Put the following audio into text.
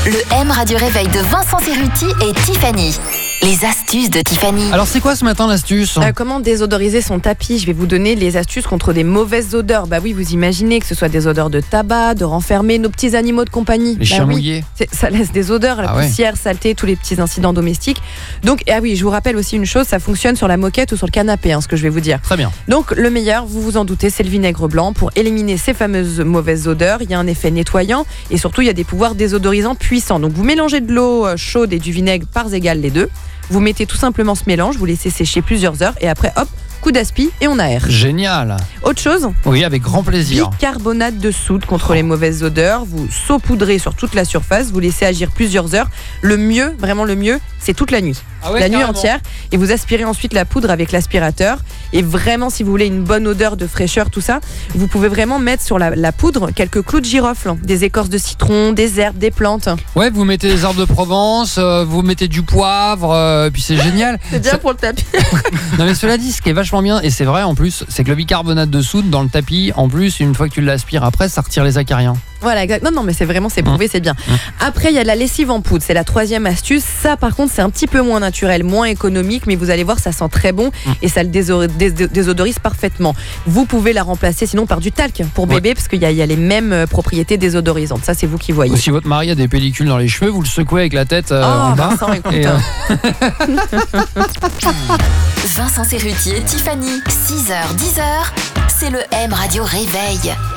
Le M Radio Réveil de Vincent Cerruti et Tiffany. Les astuces de Tiffany. Alors c'est quoi ce matin l'astuce ? Comment désodoriser son tapis ? Je vais vous donner les astuces contre des mauvaises odeurs. Bah oui, vous imaginez que ce soit des odeurs de tabac, de renfermer nos petits animaux de compagnie. Les chiens mouillés. Ça laisse des odeurs, la poussière, saleté, tous les petits incidents domestiques. Donc, je vous rappelle aussi une chose, ça fonctionne sur la moquette ou sur le canapé, ce que je vais vous dire. Très bien. Donc le meilleur, vous vous en doutez, c'est le vinaigre blanc pour éliminer ces fameuses mauvaises odeurs. Il y a un effet nettoyant et surtout il y a des pouvoirs désodorisants puissants. Donc vous mélangez de l'eau chaude et du vinaigre parts égales les deux. Vous mettez tout simplement ce mélange, vous laissez sécher plusieurs heures et après, hop, coup d'aspi et on aère. Génial. Autre chose ? Oui, avec grand plaisir. Bicarbonate de soude contre les mauvaises odeurs. Vous saupoudrez sur toute la surface, vous laissez agir plusieurs heures. Le mieux, vraiment le mieux, c'est toute la nuit. La nuit entière. Et vous aspirez ensuite la poudre avec l'aspirateur. Et vraiment, si vous voulez une bonne odeur de fraîcheur, tout ça, vous pouvez vraiment mettre sur la poudre quelques clous de girofle, des écorces de citron, des herbes, des plantes. Ouais, vous mettez des herbes de Provence, vous mettez du poivre, puis c'est génial. C'est bien pour le tapis. Non mais cela dit, ce qui est vachement bien, et c'est vrai en plus, c'est que le bicarbonate de soude dans le tapis, en plus, une fois que tu l'aspires après, ça retire les acariens. Voilà, exact. Non, mais c'est prouvé, c'est bien. Après, il y a la lessive en poudre. C'est la troisième astuce. Ça, par contre, c'est un petit peu moins naturel, moins économique, mais vous allez voir, ça sent très bon et ça le désodorise parfaitement. Vous pouvez la remplacer sinon par du talc pour bébé, parce qu'il y a les mêmes propriétés désodorisantes. Ça, c'est vous qui voyez. Si votre mari a des pellicules dans les cheveux, vous le secouez avec la tête en bas. Vincent, écoute. Vincent Cerruti et Tiffany, 6h-10h, c'est le M Radio Réveil.